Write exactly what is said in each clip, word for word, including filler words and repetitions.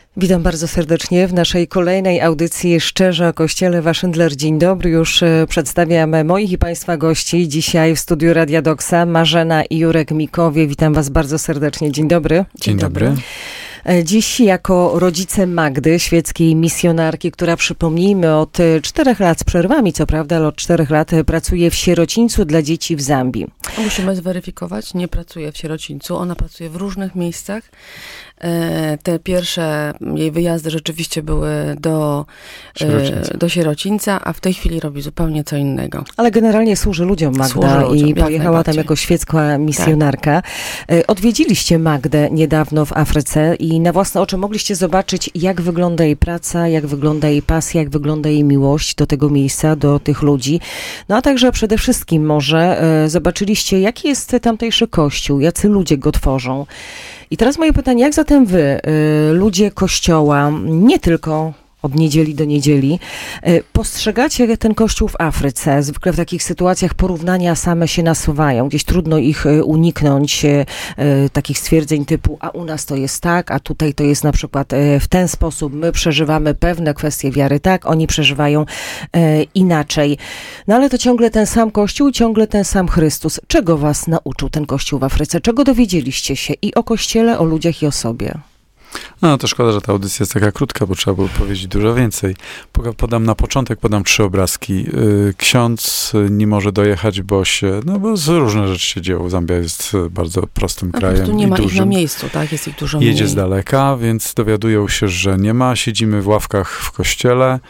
Witam bardzo serdecznie w naszej kolejnej audycji Szczerze o Kościele. Wasz Szindler, dzień dobry. Już przedstawiam moich i Państwa gości. Dzisiaj w studiu Radia Doksa Marzena i Jurek Mikowie. Witam Was bardzo serdecznie. Dzień dobry. Dzień, dzień dobry. dobry. Dziś jako rodzice Magdy, świeckiej misjonarki, która, przypomnijmy, od czterech lat z przerwami, co prawda, ale od czterech lat pracuje w sierocińcu dla dzieci w Zambii. Musimy zweryfikować, nie pracuje w sierocińcu, ona pracuje w różnych miejscach. Te pierwsze jej wyjazdy rzeczywiście były do Sierocińca. do Sierocińca, a w tej chwili robi zupełnie co innego. Ale generalnie służy ludziom Magda służy ludziom, i pojechała tam jako świecka misjonarka. Tak. Odwiedziliście Magdę niedawno w Afryce i na własne oczy mogliście zobaczyć, jak wygląda jej praca, jak wygląda jej pasja, jak wygląda jej miłość do tego miejsca, do tych ludzi. No a także przede wszystkim może zobaczyliście, jaki jest tamtejszy kościół, jacy ludzie go tworzą. I teraz moje pytanie, jak zatem wy, y, ludzie Kościoła, nie tylko od niedzieli do niedzieli, y, postrzegacie ten Kościół w Afryce? Zwykle w takich sytuacjach porównania same się nasuwają. Gdzieś trudno ich y, uniknąć, y, y, takich stwierdzeń typu, a u nas to jest tak, a tutaj to jest na przykład y, w ten sposób. My przeżywamy pewne kwestie wiary tak, oni przeżywają y, inaczej. No ale to ciągle ten sam Kościół, ciągle ten sam Chrystus. Czego was nauczył ten Kościół w Afryce? Czego dowiedzieliście się i o Kościele, o ludziach i o sobie? No to szkoda, że ta audycja jest taka krótka, bo trzeba było powiedzieć dużo więcej. Podam na początek, podam trzy obrazki. Ksiądz nie może dojechać, bo się, no bo różne rzeczy się dzieją. Zambia jest bardzo prostym no, krajem tu nie ma i dużym. Ich na miejscu, tak? Jest ich dużo Jedzie mniej. z daleka, więc dowiadują się, że nie ma. Siedzimy w ławkach w kościele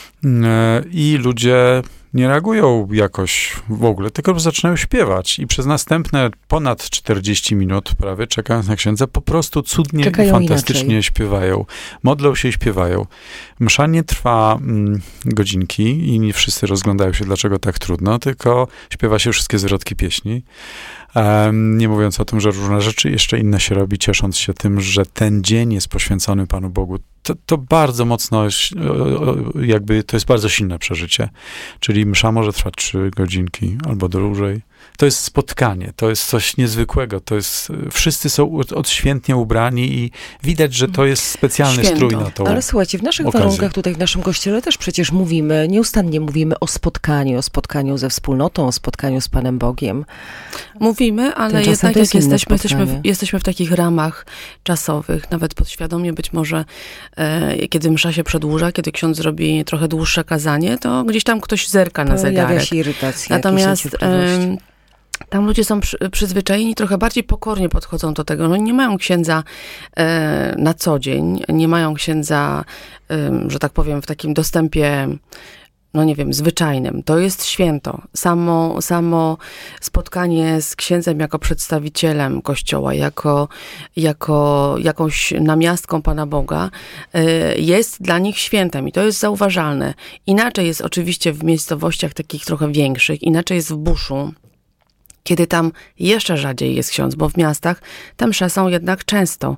i ludzie nie reagują jakoś w ogóle, tylko zaczynają śpiewać i przez następne ponad czterdzieści minut prawie, czekając na księdza, po prostu cudnie czekają i fantastycznie inaczej. Śpiewają. Modlą się i śpiewają. Msza nie trwa mm, godzinki i nie wszyscy rozglądają się, dlaczego tak trudno, tylko śpiewa się wszystkie zwrotki pieśni. Um, nie mówiąc o tym, że różne rzeczy jeszcze inne się robi, ciesząc się tym, że ten dzień jest poświęcony Panu Bogu. To, to bardzo mocno, jakby to jest bardzo silne przeżycie. Czyli msza może trwać trzy godzinki albo dłużej. To jest spotkanie, to jest coś niezwykłego. To jest, wszyscy są odświętnie ubrani i widać, że to jest specjalny Święto. strój na to. Ale słuchajcie, w naszych okazję. warunkach tutaj w naszym kościele też przecież mówimy, nieustannie mówimy o spotkaniu, o spotkaniu ze wspólnotą, o spotkaniu z Panem Bogiem. Mówimy, ale jednak jak jesteśmy, jesteśmy, w, jesteśmy w takich ramach czasowych, nawet podświadomie być może, e, kiedy msza się przedłuża, kiedy ksiądz zrobi trochę dłuższe kazanie, to gdzieś tam ktoś zerka na zegarek. Pojawia się irytacja. Natomiast e, tam ludzie są przy, przyzwyczajeni, trochę bardziej pokornie podchodzą do tego. No nie mają księdza e, na co dzień, nie mają księdza, e, że tak powiem, w takim dostępie, no nie wiem, zwyczajnym. To jest święto. Samo, samo spotkanie z księdzem jako przedstawicielem Kościoła, jako, jako jakąś namiastką Pana Boga jest dla nich świętem i to jest zauważalne. Inaczej jest oczywiście w miejscowościach takich trochę większych, inaczej jest w buszu, kiedy tam jeszcze rzadziej jest ksiądz, bo w miastach te msze są jednak często,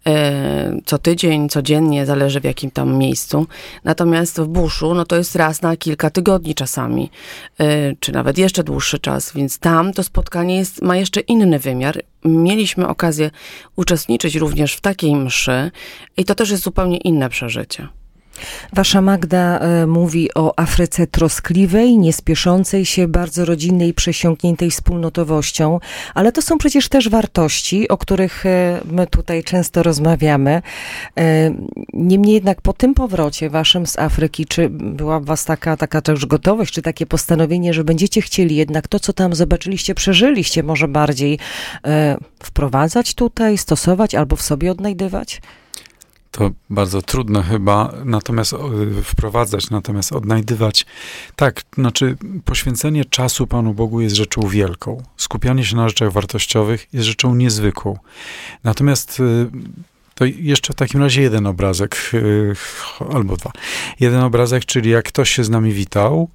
e, co tydzień, codziennie, zależy w jakim tam miejscu. Natomiast w buszu, no to jest raz na kilka tygodni czasami, e, czy nawet jeszcze dłuższy czas, więc tam to spotkanie jest, ma jeszcze inny wymiar. Mieliśmy okazję uczestniczyć również w takiej mszy i to też jest zupełnie inne przeżycie. Wasza Magda y, mówi o Afryce troskliwej, niespieszącej się, bardzo rodzinnej, przesiąkniętej wspólnotowością, ale to są przecież też wartości, o których y, my tutaj często rozmawiamy. Y, niemniej jednak po tym powrocie waszym z Afryki, czy była w was taka, taka też gotowość, czy takie postanowienie, że będziecie chcieli jednak to, co tam zobaczyliście, przeżyliście może bardziej y, wprowadzać tutaj, stosować albo w sobie odnajdywać? To bardzo trudno chyba, natomiast wprowadzać, natomiast odnajdywać. Tak, znaczy poświęcenie czasu Panu Bogu jest rzeczą wielką. Skupianie się na rzeczach wartościowych jest rzeczą niezwykłą. Natomiast to jeszcze w takim razie jeden obrazek, albo dwa. Jeden obrazek, czyli jak ktoś się z nami witał,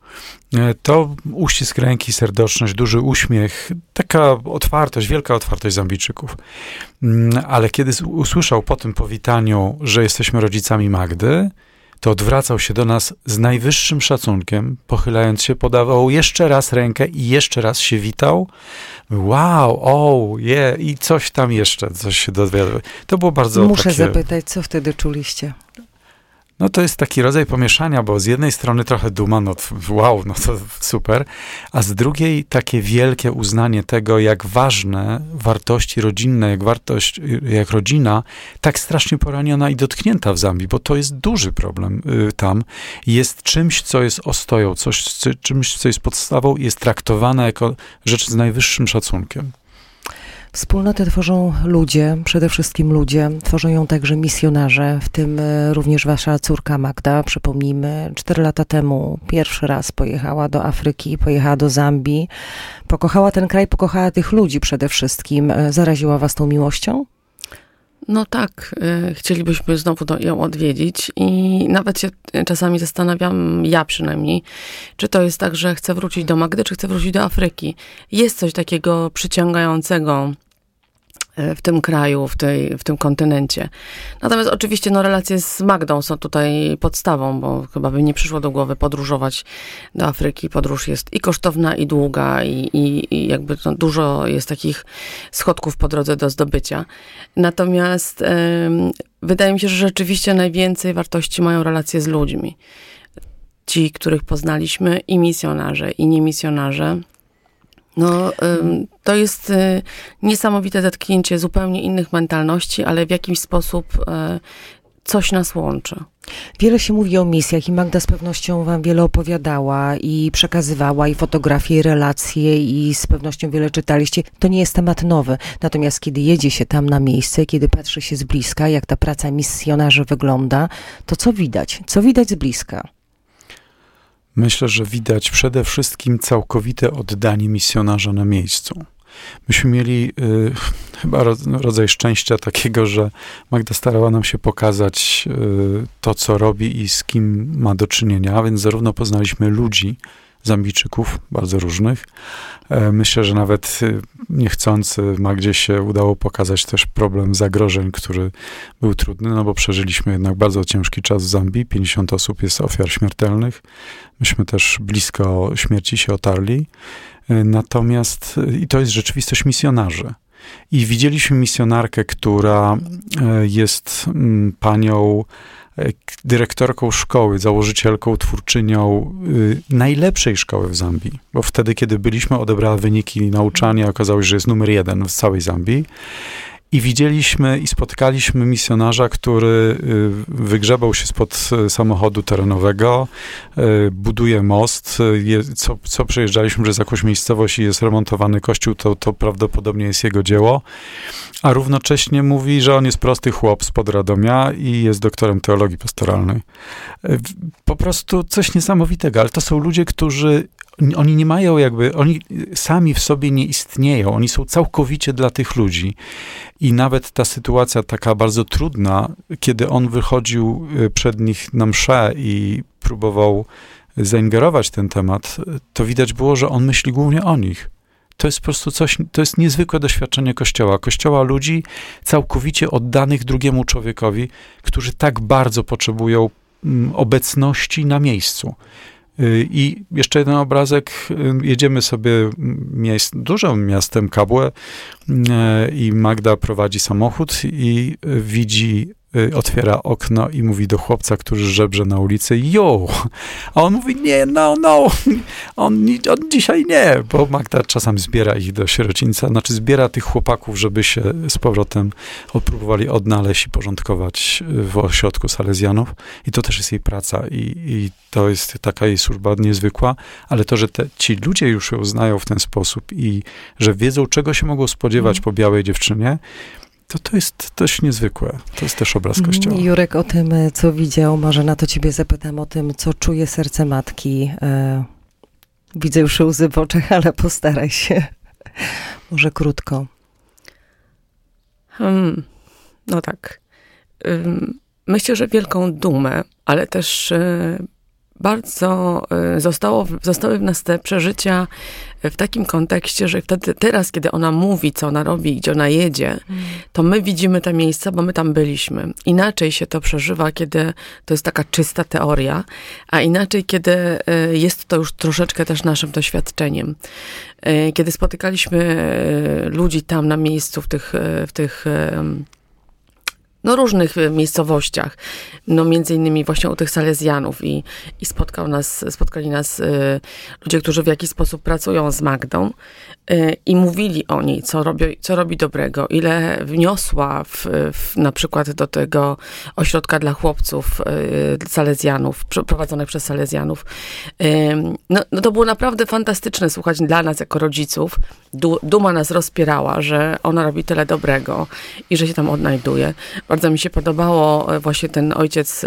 to uścisk ręki, serdeczność, duży uśmiech, taka otwartość, wielka otwartość Zambijczyków. Ale kiedy usłyszał po tym powitaniu, że jesteśmy rodzicami Magdy, to odwracał się do nas z najwyższym szacunkiem, pochylając się, podawał jeszcze raz rękę i jeszcze raz się witał. Wow, o, je, yeah, i coś tam jeszcze, coś się dowiadywał. To było bardzo Muszę takie... zapytać, co wtedy czuliście? No to jest taki rodzaj pomieszania, bo z jednej strony trochę duma, no wow, no to super, a z drugiej takie wielkie uznanie tego, jak ważne wartości rodzinne, jak wartość, jak rodzina, tak strasznie poraniona i dotknięta w Zambii, bo to jest duży problem y, tam. Jest czymś, co jest ostoją, coś, czymś, co jest podstawą i jest traktowane jako rzecz z najwyższym szacunkiem. Wspólnotę tworzą ludzie, przede wszystkim ludzie. Tworzą ją także misjonarze, w tym również wasza córka Magda. Przypomnijmy, cztery lata temu pierwszy raz pojechała do Afryki, pojechała do Zambii. Pokochała ten kraj, pokochała tych ludzi przede wszystkim. Zaraziła was tą miłością? No tak, chcielibyśmy znowu ją odwiedzić i nawet się czasami zastanawiam, ja przynajmniej, czy to jest tak, że chcę wrócić do Magdy, czy chcę wrócić do Afryki. Jest coś takiego przyciągającego w tym kraju, w, tej, w tym kontynencie. Natomiast oczywiście no, relacje z Magdą są tutaj podstawą, bo chyba by nie przyszło do głowy podróżować do Afryki. Podróż jest i kosztowna, i długa, i, i, i jakby no, dużo jest takich schodków po drodze do zdobycia. Natomiast ym, wydaje mi się, że rzeczywiście najwięcej wartości mają relacje z ludźmi. Ci, których poznaliśmy, i misjonarze, i niemisjonarze. No, to jest niesamowite zetknięcie zupełnie innych mentalności, ale w jakiś sposób coś nas łączy. Wiele się mówi o misjach i Magda z pewnością wam wiele opowiadała i przekazywała i fotografie, i relacje i z pewnością wiele czytaliście. To nie jest temat nowy. Natomiast kiedy jedzie się tam na miejsce, kiedy patrzy się z bliska, jak ta praca misjonarzy wygląda, to co widać? Co widać z bliska? Myślę, że widać przede wszystkim całkowite oddanie misjonarza na miejscu. Myśmy mieli y, chyba rodzaj szczęścia takiego, że Magda starała nam się pokazać y, to, co robi i z kim ma do czynienia, a więc zarówno poznaliśmy ludzi, Zambijczyków, bardzo różnych. Myślę, że nawet niechcący Magdzie się udało pokazać też problem zagrożeń, który był trudny, no bo przeżyliśmy jednak bardzo ciężki czas w Zambii. pięćdziesiąt osób jest ofiar śmiertelnych. Myśmy też blisko śmierci się otarli. Natomiast, i to jest rzeczywistość misjonarzy. I widzieliśmy misjonarkę, która jest panią dyrektorką szkoły, założycielką, twórczynią y, najlepszej szkoły w Zambii, bo wtedy, kiedy byliśmy, odebrała wyniki nauczania, okazało się, że jest numer jeden w całej Zambii. I widzieliśmy i spotkaliśmy misjonarza, który wygrzebał się spod samochodu terenowego, buduje most. Co, co przejeżdżaliśmy przez jakąś miejscowość i jest remontowany kościół, to, to prawdopodobnie jest jego dzieło. A równocześnie mówi, że on jest prosty chłop spod Radomia i jest doktorem teologii pastoralnej. Po prostu coś niesamowitego, ale to są ludzie, którzy oni nie mają jakby, oni sami w sobie nie istnieją, oni są całkowicie dla tych ludzi. I nawet ta sytuacja taka bardzo trudna, kiedy on wychodził przed nich na mszę i próbował zaingerować ten temat, to widać było, że on myśli głównie o nich. To jest po prostu coś, to jest niezwykłe doświadczenie Kościoła. Kościoła ludzi całkowicie oddanych drugiemu człowiekowi, którzy tak bardzo potrzebują obecności na miejscu. I jeszcze jeden obrazek, jedziemy sobie miejsc, dużym miastem Kabwe i Magda prowadzi samochód i widzi, otwiera okno i mówi do chłopca, który żebrze na ulicy, jo! A on mówi, nie, no, no, on, on dzisiaj nie, bo Magda czasami zbiera ich do sierocińca, znaczy zbiera tych chłopaków, żeby się z powrotem próbowali odnaleźć i porządkować w ośrodku salezjanów. I to też jest jej praca i, i to jest taka jej służba niezwykła, ale to, że te, ci ludzie już ją znają w ten sposób i że wiedzą, czego się mogą spodziewać po białej dziewczynie, To, to jest też niezwykłe. To jest też obraz Kościoła. Jurek, o tym, co widział, może na to ciebie zapytam, o tym, co czuje serce matki. E, widzę już łzy w oczach, ale postaraj się. Może krótko. Hmm, no tak. Ym, myślę, że wielką dumę, ale też y, bardzo y, zostało, zostały w nas te przeżycia w takim kontekście, że wtedy, teraz, kiedy ona mówi, co ona robi, gdzie ona jedzie, mm. to my widzimy te miejsca, bo my tam byliśmy. Inaczej się to przeżywa, kiedy to jest taka czysta teoria, a inaczej, kiedy jest to już troszeczkę też naszym doświadczeniem. Kiedy spotykaliśmy ludzi tam na miejscu, w tych, w tych no różnych miejscowościach, no między innymi właśnie u tych Salezjanów i, i spotkał nas, spotkali nas y, ludzie, którzy w jakiś sposób pracują z Magdą y, i mówili o niej, co robi, co robi dobrego, ile wniosła w, w, na przykład do tego ośrodka dla chłopców y, Salezjanów, prowadzonych przez Salezjanów. Y, no, no to było naprawdę fantastyczne słuchać dla nas jako rodziców. Du, duma nas rozpierała, że ona robi tyle dobrego i że się tam odnajduje. Bardzo mi się podobało właśnie ten ojciec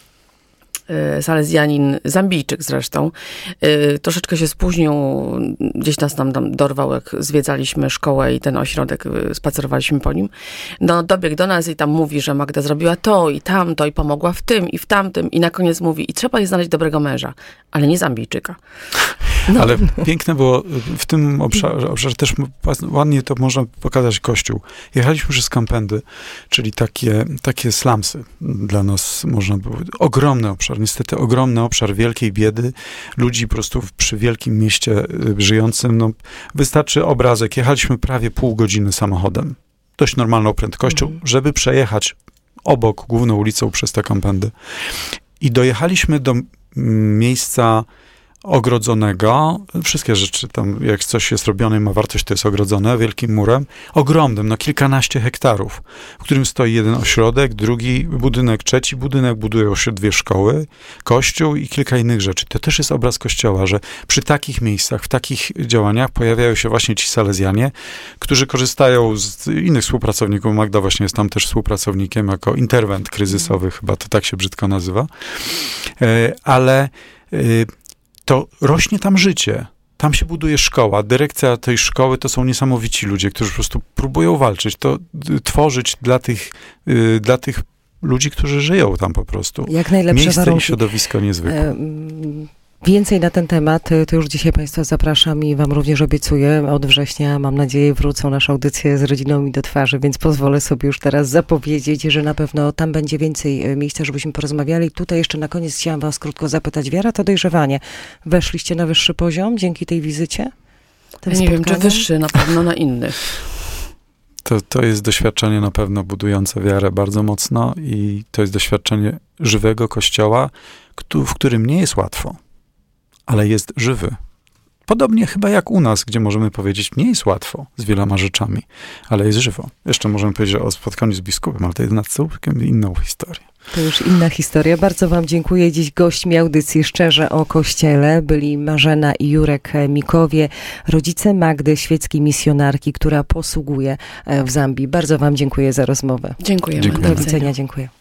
Salezjanin, Zambijczyk zresztą, troszeczkę się spóźnił, gdzieś nas tam, tam dorwał, jak zwiedzaliśmy szkołę i ten ośrodek, spacerowaliśmy po nim. No, dobiegł do nas i tam mówi, że Magda zrobiła to i tamto i pomogła w tym i w tamtym i na koniec mówi, i trzeba jej znaleźć dobrego męża, ale nie Zambijczyka. No. Ale piękne było w tym obszarze, obszarze też ładnie to można pokazać Kościół. Jechaliśmy przez Kampendy, czyli takie, takie slumsy dla nas można było. Ogromny obszar, niestety ogromny obszar wielkiej biedy, ludzi po prostu przy wielkim mieście żyjącym. No, wystarczy obrazek. Jechaliśmy prawie pół godziny samochodem. Dość normalną prędkością, mhm. żeby przejechać obok główną ulicą przez te Kampendy. I dojechaliśmy do miejsca ogrodzonego, wszystkie rzeczy tam, jak coś jest robione i ma wartość, to jest ogrodzone wielkim murem, ogromnym, no kilkanaście hektarów, w którym stoi jeden ośrodek, drugi budynek, trzeci budynek, budują się dwie szkoły, kościół i kilka innych rzeczy. To też jest obraz Kościoła, że przy takich miejscach, w takich działaniach pojawiają się właśnie ci Salezjanie, którzy korzystają z innych współpracowników. Magda właśnie jest tam też współpracownikiem jako interwent kryzysowy, chyba to tak się brzydko nazywa, ale to rośnie tam życie. Tam się buduje szkoła. Dyrekcja tej szkoły to są niesamowici ludzie, którzy po prostu próbują walczyć, to tworzyć dla tych, y, dla tych ludzi, którzy żyją tam po prostu. Jak najlepsze Miejsce warunki. I środowisko niezwykłe. E, Więcej na ten temat, to już dzisiaj Państwa zapraszam i Wam również obiecuję. Od września, mam nadzieję, wrócą nasze audycje z Rodziną mi do twarzy, więc pozwolę sobie już teraz zapowiedzieć, że na pewno tam będzie więcej miejsca, żebyśmy porozmawiali. Tutaj jeszcze na koniec chciałam Was krótko zapytać. Wiara to dojrzewanie. Weszliście na wyższy poziom dzięki tej wizycie? Nie spotkaniu? Wiem, czy wyższy, na pewno na innych. To, to jest doświadczenie na pewno budujące wiarę bardzo mocno i to jest doświadczenie żywego Kościoła, w którym nie jest łatwo, ale jest żywy. Podobnie chyba jak u nas, gdzie możemy powiedzieć, nie jest łatwo z wieloma rzeczami, ale jest żywo. Jeszcze możemy powiedzieć o spotkaniu z biskupem, ale to jest na całkiem inną historię. To już inna historia. Bardzo Wam dziękuję. Dziś gośćmi audycji Szczerze o Kościele byli Marzena i Jurek Mikowie, rodzice Magdy, świeckiej misjonarki, która posługuje w Zambii. Bardzo Wam dziękuję za rozmowę. Dziękujemy. Dziękujemy. Do widzenia. Dziękuję.